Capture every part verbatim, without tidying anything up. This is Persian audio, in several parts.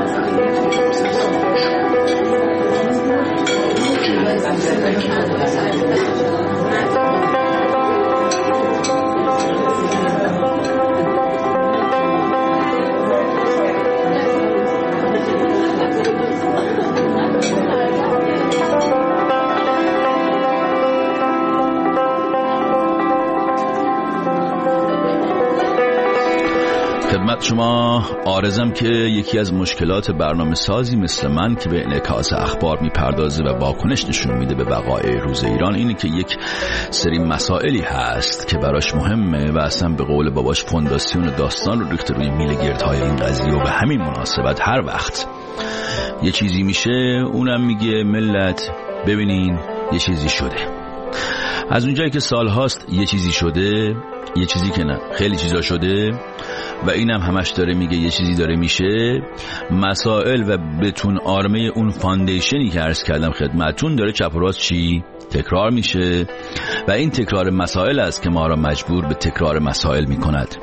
خدمت شما عارضم که یکی از مشکلات برنامه سازی مثل من که به انعکاس اخبار میپردازه و واکنش نشون میده به وقایع روز ایران اینه که یک سری مسائلی هست که براش مهمه و اصلا به قول باباش فونداسیون داستان رو ریخته روی میل گردهای این قضیه و به همین مناسبت هر وقت یه چیزی میشه اونم میگه ملت ببینین یه چیزی شده. از اونجایی که سال هاست یه چیزی شده، یه چیزی که نه خیلی چیزا شده و اینم همش داره میگه یه چیزی داره میشه، مسائل و بتون آرمه اون فاندیشنی که عرض کردم خدمتون داره چپ و راست چی تکرار میشه و این تکرار مسائل است که ما را مجبور به تکرار مسائل میکند.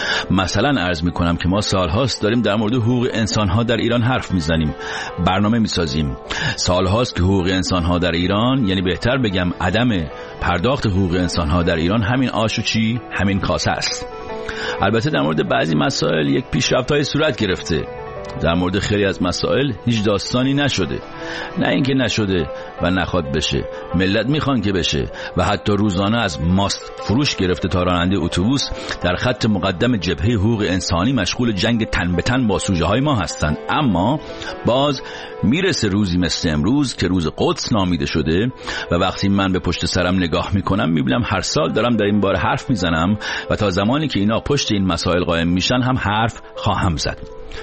مثلا عرض میکنم که ما سالهاست داریم در مورد حقوق انسانها در ایران حرف میزنیم، برنامه میسازیم. سالهاست که حقوق انسانها در ایران، یعنی بهتر بگم عدم پرداخت حقوق انسانها در ایران همین آش و چی همین کاسه است. البته در مورد بعضی مسائل یک پیشرفت‌های صورت گرفته، در مورد خیلی از مسائل هیچ داستانی نشده، نه اینکه نشده و نخواد بشه، ملت میخوان که بشه و حتی روزانه از ماست فروش گرفته تا راننده اتوبوس در خط مقدم جبهه حقوق انسانی مشغول جنگ تن به تن با سوژه های ما هستند. اما باز میرسه روزی مثل امروز که روز قدس نامیده شده و وقتی من به پشت سرم نگاه میکنم میبینم هر سال دارم در این باره حرف میزنم و تا زمانی که اینا پشت این مسائل قائم میشن هم حرف خواهم زد.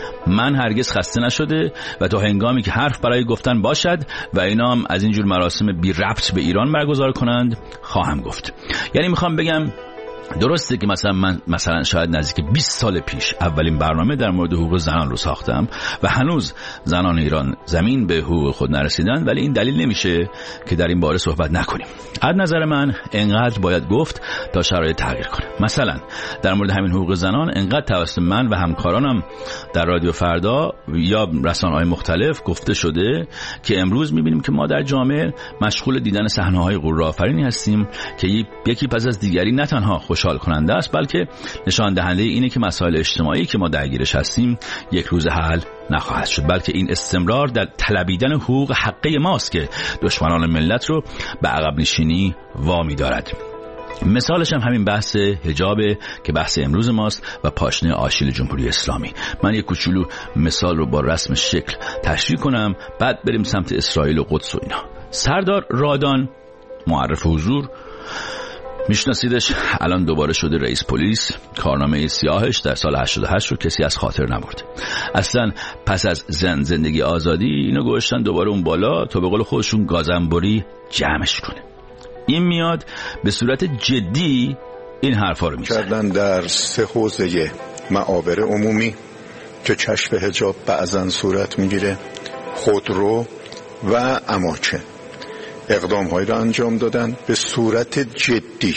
من هرگز خسته نشده و تا هنگامی که حرف برای گفتن باشد و اینا هم از اینجور مراسم بی ربط به ایران برگزار کنند خواهم گفت. یعنی میخوام بگم درسته که مثلا من مثلا شاید نزدیک بیست سال پیش اولین برنامه در مورد حقوق زنان رو ساختم و هنوز زنان ایران زمین به حقوق خود نرسیدن، ولی این دلیل نمیشه که در این باره صحبت نکنیم. از نظر من انقدر باید گفت تا شرایط تغییر کنه. مثلا در مورد همین حقوق زنان انقدر توسط من و همکارانم در رادیو فردا یا رسانه‌های مختلف گفته شده که امروز میبینیم که ما در جامعه مشغول دیدن صحنه‌های غرورآفرینی هستیم که یکی پس از دیگری نه تنها خوشحال کننده است بلکه نشان دهنده اینه که مسائل اجتماعی که ما درگیرش هستیم یک روز حل نخواهد شد، بلکه این استمرار در طلبیدن حقوق حقه ماست که دشمنان ملت رو به عقب نشینی وامی دارد. مثالش هم همین بحث حجابه که بحث امروز ماست و پاشنه آشیل جمهوری اسلامی. من یک کوچولو مثال رو با رسم شکل تشریح کنم، بعد بریم سمت اسرائیل و قدس و اینا. سردار رادان معرف حضور میشناسیدش، الان دوباره شده رئیس پلیس. کارنامه سیاهش در سال هشتاد و هشت رو کسی از خاطر نبرد. اصلا پس از زن زندگی آزادی اینو گذاشتن دوباره اون بالا تا به قول خودشون گازنبری جمعش کنه. این میاد به صورت جدی این حرفا رو میزنه. کردن در سه حوزه معابر عمومی که کشف حجاب بعضن صورت میگیره، خودرو و اماکن، اقدام‌هایی را انجام دادن به صورت جدی.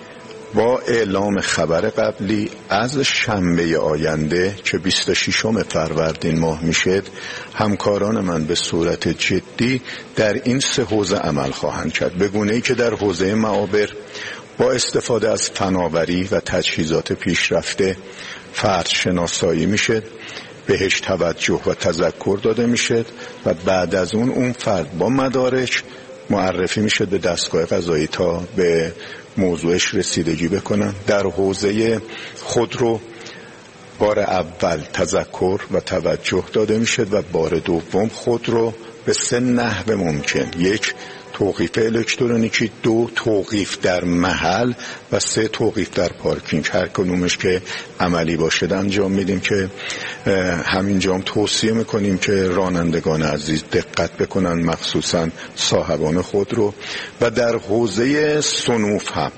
با اعلام خبر قبلی از شنبه آینده که بیست و ششم فروردین ماه میشه، همکاران من به صورت جدی در این سه حوزه عمل خواهند کرد، به گونه‌ای که در حوزه معابر با استفاده از فناوری و تجهیزات پیشرفته فرد شناسایی میشه، بهش توجه و تذکر داده میشه و بعد از اون اون فرد با مدارک معرفی میشه به دستگاه قضایی تا به موضوعش رسیدگی بکنن. در حوزه خودرو بار اول تذکر و توجه داده میشه و بار دوم خودرو به سه نحو ممکن: یک، توقیف الکترونیکی، دو، توقیف در محل و سه، توقیف در پارکینگ. هر کدومش که عملی باشه انجام میدیم که همینجا هم توصیه میکنیم که رانندگان عزیز دقت بکنن، مخصوصا صاحبان خودرو. و در حوزه صنوف هم،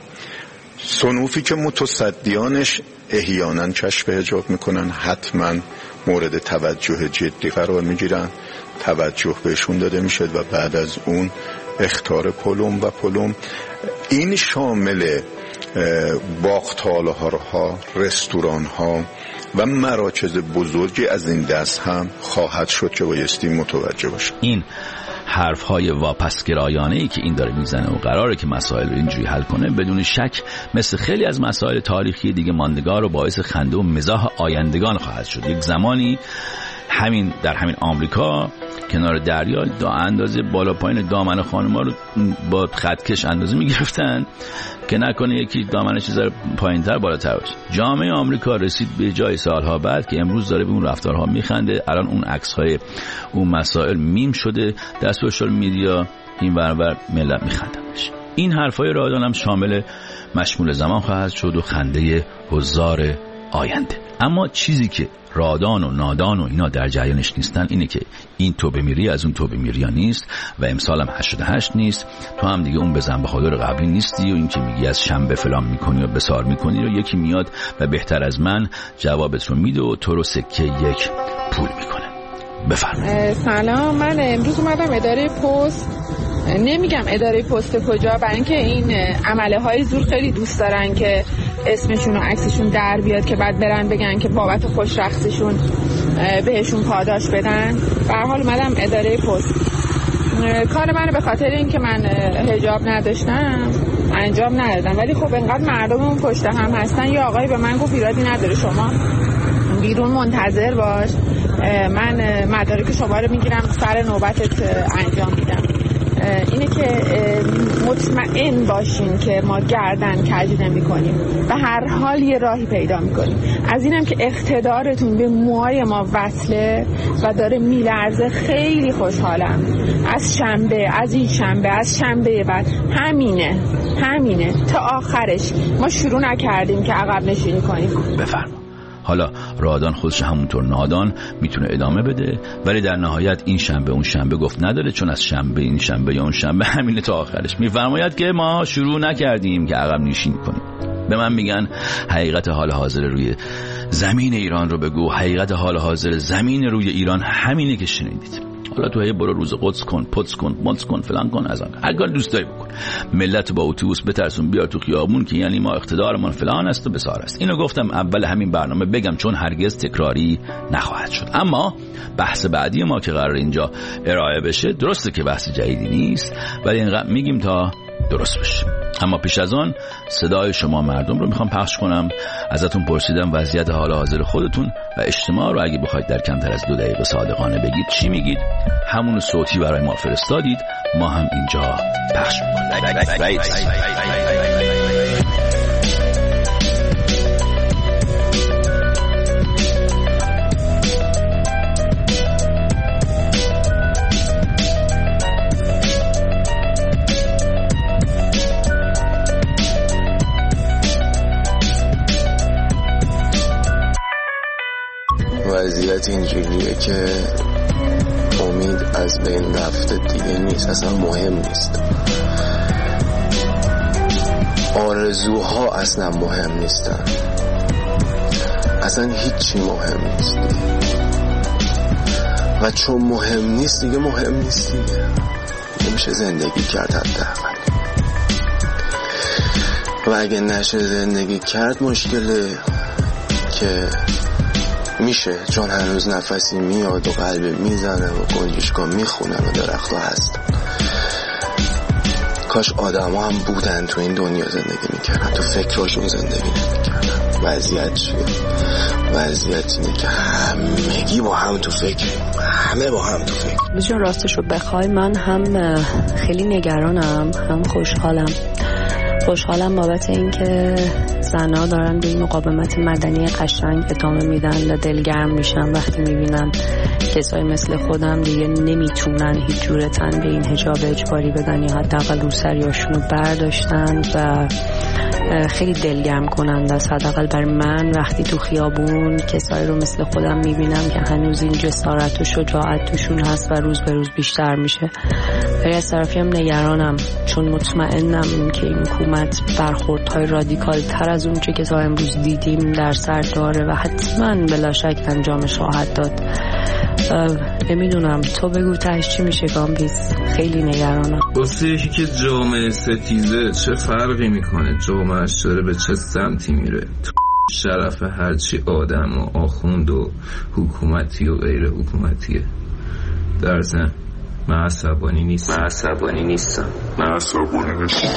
صنوفی که متصدیانش احیانا کشف حجاب میکنن حتما مورد توجه جدی قرار میگیرن، توجه بهشون داده میشه و بعد از اون اخطار پلم و پلم. این شامل باغ‌تالارها، رستوران‌ها و مراکز بزرگی از این دست هم خواهد شد که بایستی متوجه باشه. این حرف‌های واپسگرایانه‌ای که این داره میزنه و قراره که مسائل رو اینجوری حل کنه، بدون شک مثل خیلی از مسائل تاریخی دیگه ماندگار و باعث خنده و مزاح آیندگان خواهد شد. یک زمانی همین در همین آمریکا کنار دریا دو اندازه بالا پایین دامن خانم‌ها رو با خطکش اندازه می‌گرفتن که نکنه یکی دامنش چیز پایین‌تر بالاتر باشه. جامعه آمریکا رسید به جای سالها بعد که امروز داره به اون رفتارها میخنده. الان اون عکس‌های اون مسائل میم شده در سوشال میدیا، این ورور ملت میخندنش. این حرفای رادان هم شامل مشمول زمان خواهد شد و خنده حضار آینده. اما چیزی که رادان و نادان و اینا در جریانش نیستن اینه که این توبه میری از اون توبه میری نیست و امسال هم هشتاد و هشت نیست. تو هم دیگه اون بزن به خاطر قبلی نیستی و این که میگی از شنبه فلان میکنی و بسار میکنی رو یکی میاد و بهتر از من جوابت رو میده و تو رو سکه یک پول میکنه. بفرمایید. سلام، من امروز اومدم اداره پست. نمیگم اداره پست کجا، برای اینکه این عمله های زور خیلی دوست دارن که اسمشون و عکسشون در بیاد که بعد برن بگن که بابت خوش رقصشون بهشون پاداش بدن. به هر حال اومدم اداره پست. کار منو به خاطر اینکه من حجاب نداشتم انجام ندادم، ولی خب انقدر مردم اون پشت هم هستن. یا آقای به من گفت ایرادی نداره، شما بیرون منتظر باش، من مدارک شما رو میگیرم سر نوبتت انجام میدم. اینه که مطمئن باشین که ما گردن کج نمی کنیم و هر حال یه راهی پیدا میکنیم. از اینم که اقتدارتون به موهای ما وصله و داره میلرزه خیلی خوشحالم. از شنبه، از این شنبه، از شنبه بعد همینه همینه تا آخرش. ما شروع نکردیم که عقب نشینی کنیم. بفرما. حالا رادان خودش همونطور نادان میتونه ادامه بده، ولی در نهایت این شنبه اون شنبه گفت نداره، چون از شنبه این شنبه یا اون شنبه همینه تا آخرش. میفرماید که ما شروع نکردیم که عقب نشینی کنیم. به من میگن حقیقت حال حاضر روی زمین ایران رو بگو. حقیقت حال حاضر زمین روی ایران همینه که شنیدید. حالا تو هی برو روز قدس کن، پدس کن، مدس کن، فلان کن، از آن هر کار دوست داری بکن. ملت با اتوبوس بترسون بیار تو خیابون که یعنی ما اقتدارمون فلان است و بسار است. اینو گفتم اول همین برنامه بگم چون هرگز تکراری نخواهد شد. اما بحث بعدی ما که قرار اینجا ارائه بشه، درسته که بحث جدیدی نیست، ولی اینقدر میگیم تا درست بشه. اما پیش از آن صدای شما مردم رو میخوام پخش کنم. ازتون پرسیدم وضعیت حال حاضر خودتون و اجتماع رو اگه بخواید در کمتر از دو دقیقه صادقانه بگید چی میگید. همون صوتی برای ما فرستادید، ما هم اینجا پخش میکنیم. وضعیت اینجوریه که امید از بین رفته دیگه نیست، اصلا مهم نیست. آرزوها اصلا مهم نیستن، اصلا هیچی مهم نیست. و چون مهم نیست دیگه مهم نیست دیگه نمیشه زندگی کرد حداقل. و اگه نشه زندگی کرد مشکله که میشه، چون هنوز نفسی میاد و قلب میزنه و گنجشکا میخونه و درخت ها هست. کاش آدم ها هم بودن تو این دنیا زندگی میکردن، تو فکراشون زندگی نمیکردن. وضعیت چیه؟ وضعیت اینه که همگی با هم تو فکر، همه با هم تو فکر. بچون راستش رو بخوای من هم خیلی نگرانم هم خوشحالم. خوشحالم بابت این که زنها دارن به این مقاومت مدنی قشنگ ادامه میدن و دلگرم میشن وقتی میبینن کسایی مثل خودم دیگه نمیتونن هیچ جورتن به این حجاب اجباری بدن یا حداقل روسریاشون رو برداشتن و خیلی دلگرم کننده است. حداقل بر من وقتی تو خیابون کسایی رو مثل خودم میبینم که هنوز این جسارت و شجاعت توشون هست و روز به روز بیشتر میشه. ولی از طرفی هم نگرانم، چون مطمئنم که این حکومت برخوردهای رادیکال تر از اون چه که تا امروز دیدیم در سر داره و حتما بلا شک انجامش خواهد داد. نمیدونم تو بگو تهش چی میشه گامبیز. خیلی نگرانم. واسه یکی که جامعه ستیزه چه فرقی میکنه جامعهش داره به چه سمتی میره؟ تو شرف هرچی آدم و آخوند و حکومتی و غیر حکومتیه. در ضمن من عصبانی نیستم من عصبانی نیستم من عصبانی نیستم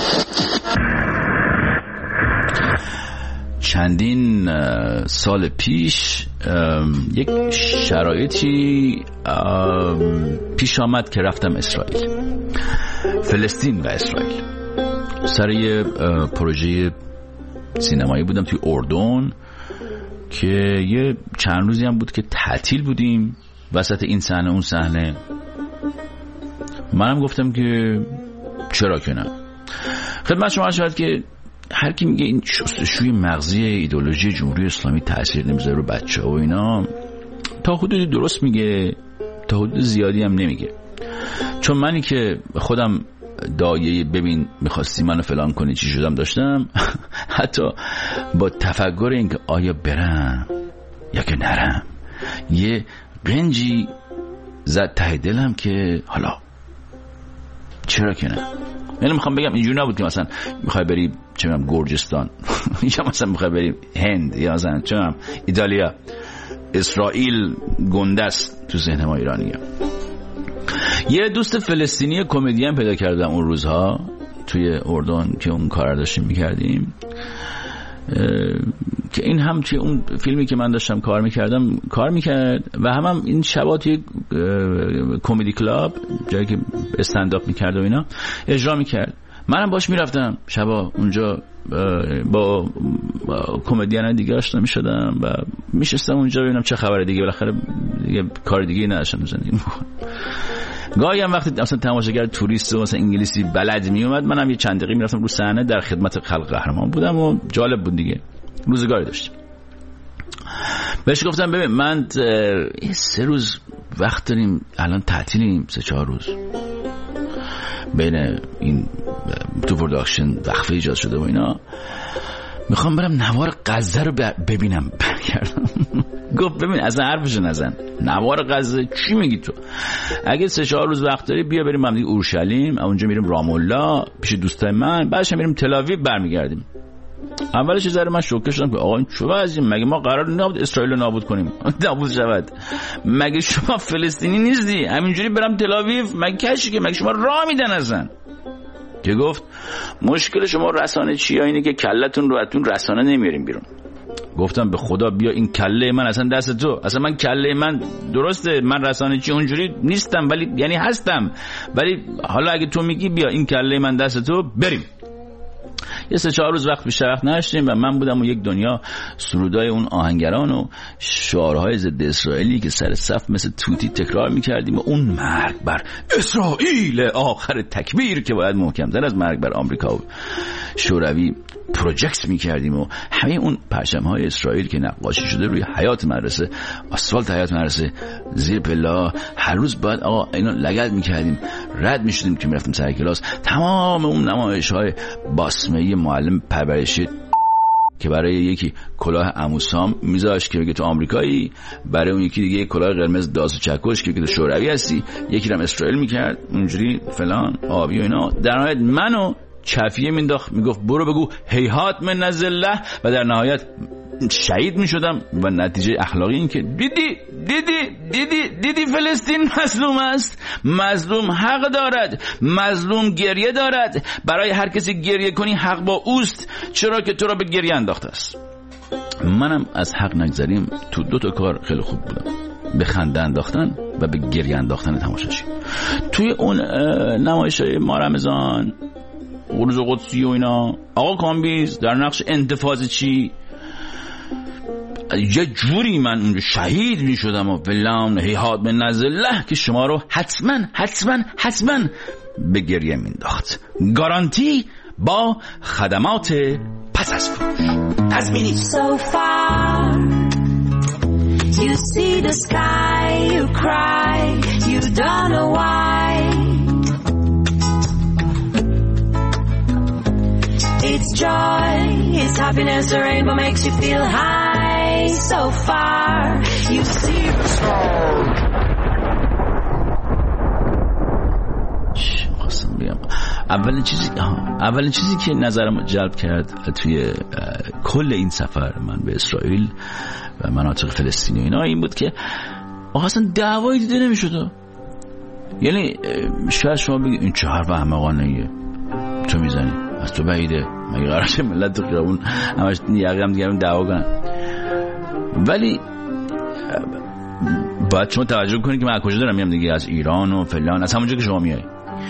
چندین سال پیش یک شرایطی پیش آمد که رفتم اسرائیل، فلسطین و اسرائیل. سر یه پروژه سینمایی بودم توی اردن که یه چند روزی هم بود که تعطیل بودیم. وسط این صحنه اون صحنه منم گفتم که چرا که نه. خدمت شما شاید که هر کی میگه این شستشوی مغزی ایدئولوژی جمهوری اسلامی تاثیر نمیذاره رو بچه‌ها و اینا، تا حدودی درست میگه، تا حدود زیادی هم نمیگه. چون منی که خودم دایه ببین میخواستی منو فلان کنی چی شدم داشتم، حتی با تفکر اینکه آیا برم یا که نرم، یه قنجی زد ته دلم که حالا چرا که نه. یعنی میخوام بگم اینجوری نبود که مثلا میخوای بری چه میدونم گرجستان یا مثلا میخوای بری هند یا مثلا چه میدونم ایتالیا. اسرائیل گنده است تو ذهن ما ایرانی‌ها. یه دوست فلسطینی کمدین پیدا کردم اون روزها توی اردن که اون کار داشتیم میکردیم، که این هم توی اون فیلمی که من داشتم کار میکردم کار میکرد و هم, هم این شبا توی کمدی کلاب جایی که استنداپ میکرد و اینا اجرا میکرد. منم باش میرفتم شبا اونجا با, با کمدین دیگه آشنا میشدم و میشستم اونجا ببینم چه خبره دیگه. بالاخره دیگه کار دیگه نداشتم زندگی میکنم. گاهی هم وقتی مثلا تماشاگر توریست و مثلا انگلیسی بلد می اومد، منم یه چند دقیقه میرفتم رو صحنه در خدمت خلق قهرمان بودم و جالب بود دیگه، روزگاری داشتیم. بهش گفتم ببین من سه روز وقت داریم، الان تعطیلیم سه چهار روز، بین این تو پروداکشن وقفه ایجاد شده و اینا، میخوام برم نوار غزه رو ببینم. برگردم گفت ببین اصلا حرفش نزن، نوار غزه چی میگی تو؟ اگه سه چهار روز وقت داری بیا بریم هم دیگه اورشلیم، اونجا میریم رام الله پیش دوستای من، بعدش میریم تل آویو برمیگردیم. اولش ذره من شوکه شدم که آقا این چه وضعیه؟ مگه ما قرار نبود اسرائیل رو نابود کنیم نابود شود؟ مگه شما فلسطینی نیستی؟ همینجوری برم تل آویو مگه کشی که مگه شما راه میدن ازن؟ که گفت مشکل شما رسانه چیه؟ اینه که کلتون رو اتون رسانه نمیاریم بیرون. گفتم به خدا بیا این کله من اصلا دست تو، اصلا من کله من درسته، من رسانه چی اونجوری نیستم ولی یعنی هستم، ولی حالا اگه تو میگی بیا این کله من دست تو بریم. یه سه چهار روز وقت بیشتر وقت نداشتیم و من بودم و یک دنیا سرودای اون آهنگران و شعارهای ضد اسرائیلی که سر صف مثل توتی تکرار میکردیم و اون مرگ بر اسرائیل آخر تکبیر که باید محکم‌تر از مرگ بر آمریکا و شوروی پروژکت میکردیم و همه اون پرچم‌های اسرائیل که نقاشی شده روی حیاط مدرسه، آسفالت حیاط مدرسه، زیر پلا، هر روز باید آقا اینا لگد میکردیم، رد میشدیم که میرفتیم سر کلاس. تمام اون نمایش‌های باسمه‌ای معلم پرورشی که برای یکی کلاه عموسام میذاشت که بگه تو آمریکایی، برای اون یکی دیگه کلاه قرمز داس و چکش که بگه تو شوروی هستی، یکی رو هم اسرائیل میکرد اونجوری فلان آبی و اینا. در نهایت منو چفیه مینداخت میگفت برو بگو هیهات من نزله و در نهایت شهید میشدم. و نتیجه اخلاقی این که دیدی دیدی دیدی دیدی فلسطین مظلوم است، مظلوم حق دارد، مظلوم گریه دارد، برای هر کسی گریه کنی حق با اوست، چرا که تو را به گریه انداخته است. منم از حق نگذریم تو دو تا کار خیلی خوب بودم، به خنده انداختن و به گریه انداختن تماشاچی. توی اون نمایش‌های ما رمضان روز قدسی و اینا، آقا کامبیز در نقش انتفاض چی یه جوری من اونجا شهید می شدم و فلان هیهات من نزله که شما رو حتما حتما حتما به گریه می انداخت. گارانتی با خدمات پس از فروش تضمینی. So far you see the sky, you cry, you don't know why. It's joy, it's happiness, the rainbow makes you feel high. away so far. You see the stars. اولین چیزی اولین چیزی که نظرم جلب کرد توی کل این سفر من به اسرائیل و مناطق فلسطینی و اینا این بود که اصلا دعوایی دیده نمیشد. یعنی شاید شما بگید این چه حرف احمقانه‌ایه تو میزنی، از تو بعیده، مگه قراره ملت تو خیابون همش یقه هم دیگرون دعوا کنن؟ ولی باید شما توجه کنید که من از کجا دارم میام دیگه، از ایران و فلان، از همونجا که شما میای.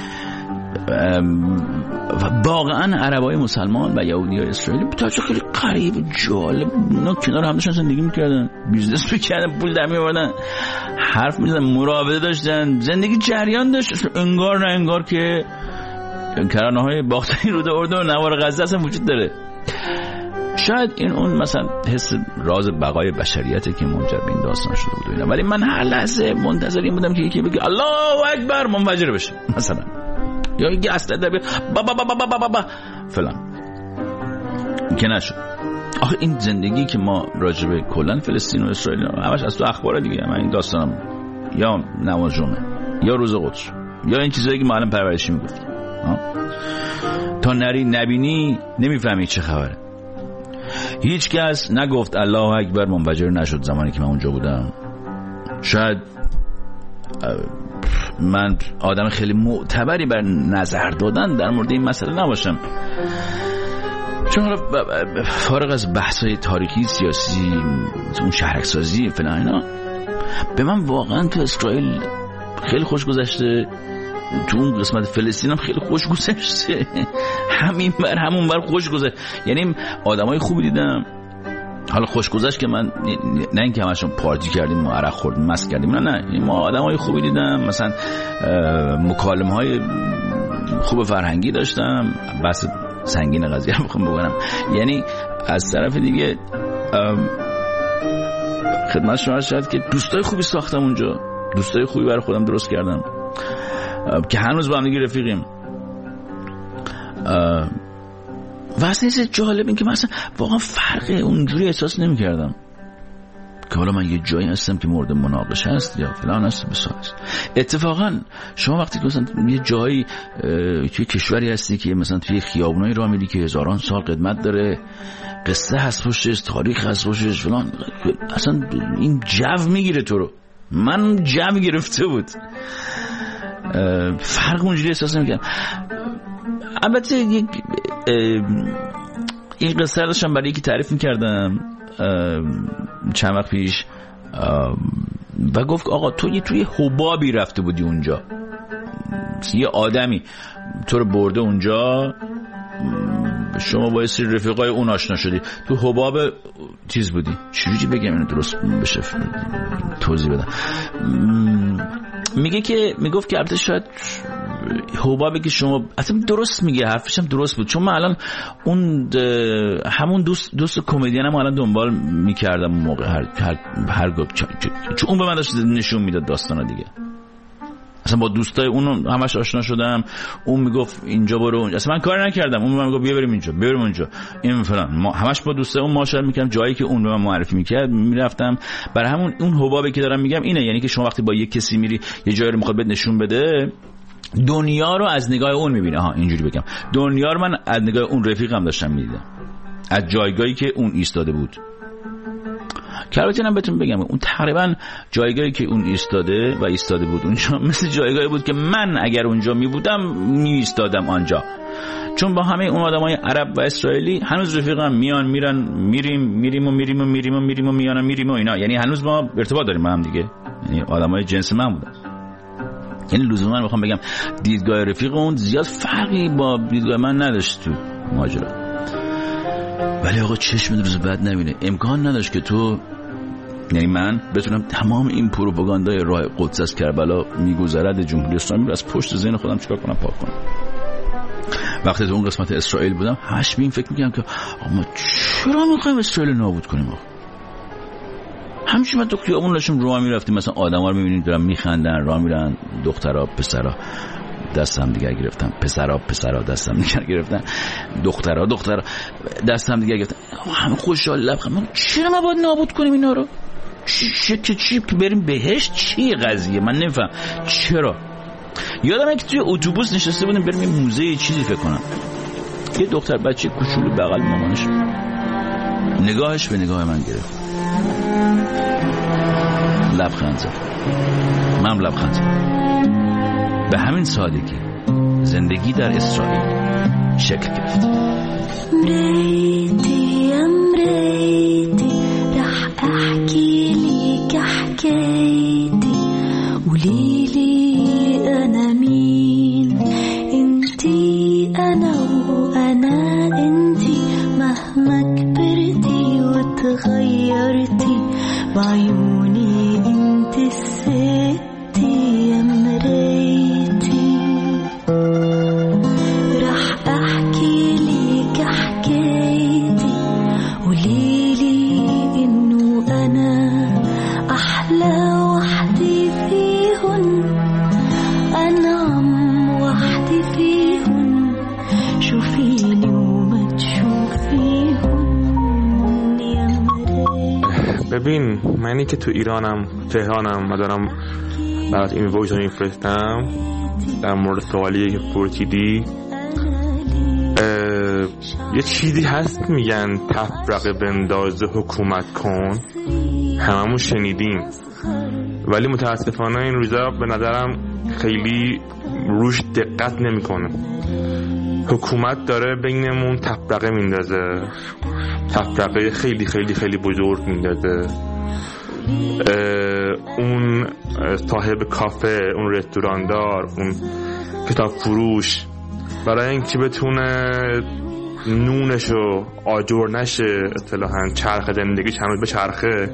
واقعا عربای مسلمان و یهودیای اسرائیلی به طرز خیلی غریب و جالب اونا کنار هم داشتن زندگی میکردن، بیزنس میکردن، پول در میآوردن، حرف میزدن، مراوده داشتن، زندگی جریان داشت. انگار نه انگار که کرانه‌های باختری رود اردن و نوار غزه اصلا وجود داره. شاید این اون مثلا حس راز بقای بشریته که منجر به این داستان شده بود اینا. ولی من هر لحظه منتظر این بودم که یکی بگه الله اکبر منفجر بشه مثلا، یا یکی اسلحه در بیاد با با با با با با فلان، که نشد. آخه این زندگی که ما راجبه کلا فلسطین و اسرائیل همش از تو اخبار دیگه، من این داستانم یا نماز جمعه یا روز قدس یا این چیزایی که معلم پرورشی میگفتیم، تا نری نبینی نمیفهمی چه خبره. هیچ کس نگفت الله اکبر منفجر نشد زمانی که من اونجا بودم. شاید من آدم خیلی معتبری بر نظر دادن در مورد این مسئله نباشم، چون حالا فارغ از بحث‌های تاریخی، سیاسی، اون شهرک سازی فلان اینا، به من واقعا تو اسرائیل خیلی خوش گذشته، تو اون قسمت فلسطین هم خیلی خوش گذشته، همین بر همون بر خوش گذشت. یعنی آدمای خوبی دیدم. حالا خوش گذشت که من نه اینکه همشون پارتی کردیم و عرق خوردیم مست کردیم، نه نه، ما آدمای خوبی دیدم. مثلا مکالمه های خوب فرهنگی داشتم. بس سنگین قضیه رو بخوام بگم، یعنی از طرف دیگه خدمت شما شد که دوستای خوبی ساختم اونجا، دوستای خوبی برای خودم درست کردم که هنوز با هم دیگه رفیقیم. و اصلا این جالب این که مثلا واقعا فرق اونجوری احساس نمی کردم که حالا من یه جایی هستم که مورد مناقشه هست یا فلان هست بسا هست. اتفاقا شما وقتی که مثلا یه جایی توی کشوری هستی که مثلا توی خیابونایی راه میری که هزاران سال قدمت داره، قصه هست پشتش، تاریخ هست پشتش فلان، اصلا این جو میگیره تو رو. من جو گرفته بود، فرق اونجوری احساس نمی کردم. البته یک این قصه رو داشتم برای یکی تعریف میکردم چند وقت پیش و گفت آقا تو یه توی حبابی رفته بودی اونجا، یه آدمی تو رو برده اونجا، شما با سری رفیقای اون آشنا شدی، تو حباب چیز بودی. چجوری بگم اینو درست بشه توضیح بدم؟ میگه که میگفت که البته شاید حبابی که شما اصلا درست میگه، حرفش هم درست بود، چون من الان اون همون دوست دوست کمدینم الان دنبال میکردم اون موقع، هر هر هر گفت چون اون به من داشت نشون میداد داستانا دیگه. اصلا با دوستای اون همش آشنا شدم، اون میگفت اینجا برو اونجا، اصلا من کار نکردم، اون به من میگفت بیا بریم اینجا بیا بریم اونجا این فلان، ما همش با دوستای اون ماشاءالله میکردم، جایی که اون به من معرفی میکرد میرفتم. برای همون اون حبابی که دارم میگم اینه، یعنی که شما وقتی با یک کسی میری یه جایی رو میخواد بهت نشون بده، دنیا رو از نگاه اون میبینه. ها اینجوری بگم، دنیا رو من از نگاه اون رفیقم داشتم میدیدم، از جایگاهی که اون ایستاده بود. که البته من بهتون بگم اون تقریبا جایگاهی که اون ایستاده و ایستاده بود اونجا مثل جایگاهی بود که من اگر اونجا می بودم می ایستادم آنجا، چون با همه اون آدمای عرب و اسرائیلی هنوز رفیقم، میان میرن میریم میریم و میریم و میریم و میریم و میان و میریم و اینا، یعنی هنوز ما ارتباط داریم با هم دیگه، یعنی آدمای جنس من بودن. یعنی لزوما من میخوام بگم دیدگاه رفیق اون زیاد فرقی با دیدگاه من نداشت تو ماجرا. ولی آقا چشم روز بعد نبینه، امکان نداشت که تو، یعنی من بتونم تمام این پروپاگاندای راه قدس از کربلا میگذرد جمهوری اسلامی رو از پشت ذهن خودم چیکار کنم پاک کنم. وقتی تو اون قسمت اسرائیل بودم همش به این فکر میکنم که آقا ما چرا میخوایم اسرائیل نابود کنیم؟ آقا همچنین من تو خیابون داشتیم راه میرفتیم، مثلا آدما رو میبینیم دارن میخندن، راه میرن، دخترها پسرها دستم دیگر گرفتن، پسرها پسرها دستم دیگر گرفتن، دخترها دخترها دستم دیگر گرفتن، همه خوشحال لبخند. چرا ما باید نابود کنیم اینا رو؟ چی که چی که بریم بهشت؟ چیه قضیه؟ من نمیفهم چرا. یادمه که توی اتوبوس نشسته بودیم بریم موزه یه چیزی فکر کنم، یه دختر بچه کوچولو بغل مامانش نگاهش به نگاه من گرفت، لبخند زد، من لبخند زدم. به همین سادگی زندگی در اسرائیل شکل گرفت. مريتي يا مريتي رح احكي لك حكايتي، قوليلي انا مين، انتي انا وانا انتي، مهما كبرتي وتغيرتي بعيوني انتي الستي يا مريتي. رح احكي لك حكايتي، قوليلي انه انا احلى وحدي فيهن، انعم وحدي فيهن، شوفيني وما تشوفيهن يا مريتي. ببین منی که تو ایرانم تهرانم و دارم برات این وایس رو میفرستم در مورد سوالی که پرسیدی، یه چیزی هست میگن تفرقه بنداز حکومت کن، هممون شنیدیم، ولی متاسفانه این روزا به نظرم خیلی روش دقت نمیکنه. حکومت داره بینمون تفرقه میندازه، تفرقه خیلی خیلی خیلی بزرگ میندازه. اون صاحب کافه، اون رستوراندار، اون کتاب فروش، برای اینکه بتونه نونشو آجر نشه، اصطلاحاً چرخ زندگیش هنوز به چرخه،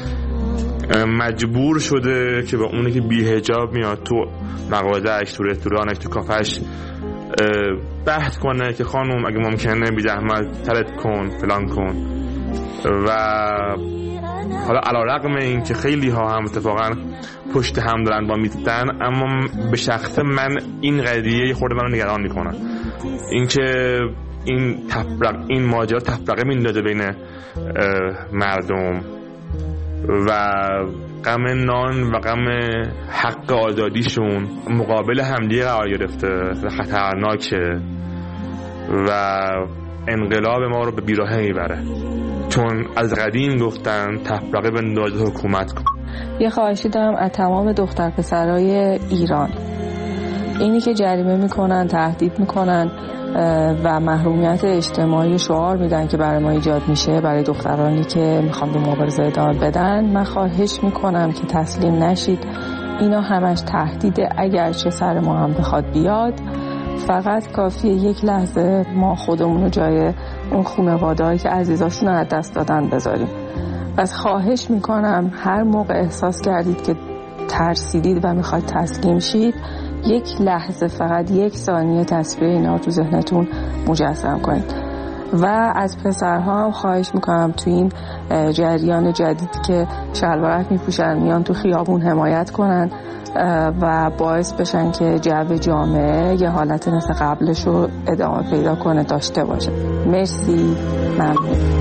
مجبور شده که با اونی که بی حجاب میاد تو مغازه‌اش، تو رستورانش، تو کافه‌اش بحث کنه که خانم اگه ممکنه بی زحمت سرت کن فلان کن. و حالا علیرغم این که خیلی ها هم اتفاقا پشت هم دارن با میستن، اما به شخص من این قضیه خورده منو نگران میکنن، این که این تفرق این ماجرا تفرقه میندازه بین مردم و غم نان و غم حق آزادیشون مقابل همدیگه قرار گرفته و خطرناکه و انقلاب ما رو به بیراهه میبره، چون از قدیم گفتن تفرقه بنداز حکومت کن. یه خواهشی دارم از تمام دختر پسرای ایران، اینی که جریمه میکنن، تهدید میکنن و محرومیت اجتماعی شعار میدن که برای ما ایجاد میشه برای دخترانی که میخوان به مبارزه ادامه بدن، من خواهش میکنم که تسلیم نشید. اینا همش تهدیده، اگر چه سر ما هم بخواد بیاد، فقط کافیه یک لحظه ما خودمون رو جای اون خانواده‌ای که عزیزاشون رو از دست دادن بذاریم. پس خواهش میکنم هر موقع احساس کردید که ترسیدید و میخواید تسلیم شید، یک لحظه، فقط یک ثانیه تصویر اینا رو تو ذهنتون مجسم کنید. و از پسرها هم خواهش میکنم تو این جریان جدید که شلوارک میپوشن میان تو خیابون حمایت کنن و باعث بشن که جو جامعه یه حالت مثل قبلش رو ادامه پیدا کنه، داشته باشه. مرسی، ممنون.